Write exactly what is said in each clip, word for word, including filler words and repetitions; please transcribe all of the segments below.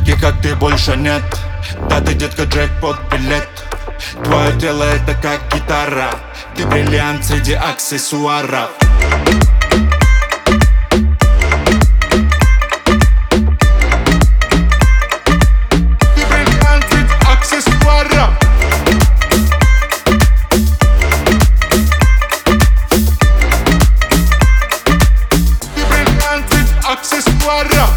Таких как ты больше нет. Да ты, детка, джекпот билет. Твое тело это как гитара. Ты бриллиант среди аксессуаров. Ты бриллиант среди аксессуаров. Ты бриллиант среди аксессуаров.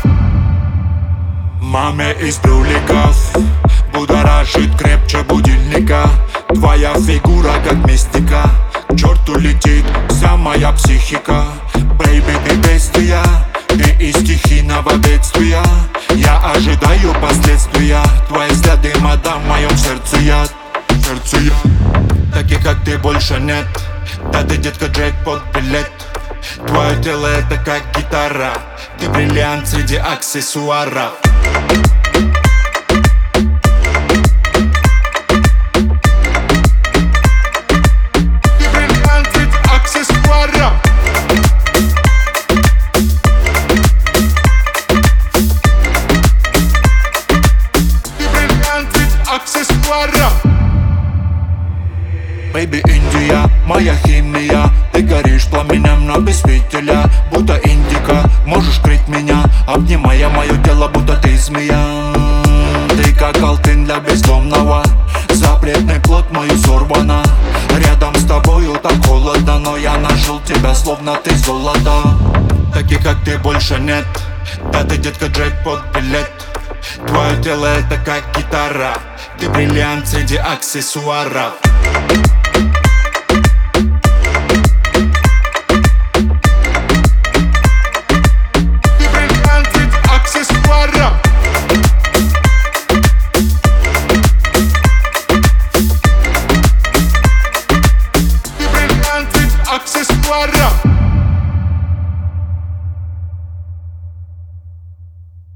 Маме из брюликов будоражит крепче будильника. Твоя фигура как мистика. К черту летит вся моя психика. Бэйби, ты бестия, ты из стихийного бедствия. Я ожидаю последствия. Твои взгляды, мадам, в моем сердце яд. Сердце яд. Таких как ты больше нет. Да ты, детка, джекпот билет. Твое тело это как гитара. Ты бриллиант среди аксессуаров. Ты бриллиант среди аксессуаров. Ты бриллиант среди аксессуаров. Бэйби, Индия, моя химия. Ты горишь пламенем, но без фитиля. Будто индика, можешь крыть меня, обнимая мое тело, будто ты змея. Ты как алтын для бездомного. Запретный плод мою сорвана. Рядом с тобою так холодно, но я нажил тебя, словно ты золото. Таких как ты больше нет. Да ты, детка, джекпот билет. Твое тело это как гитара. Ты бриллиант среди аксессуаров.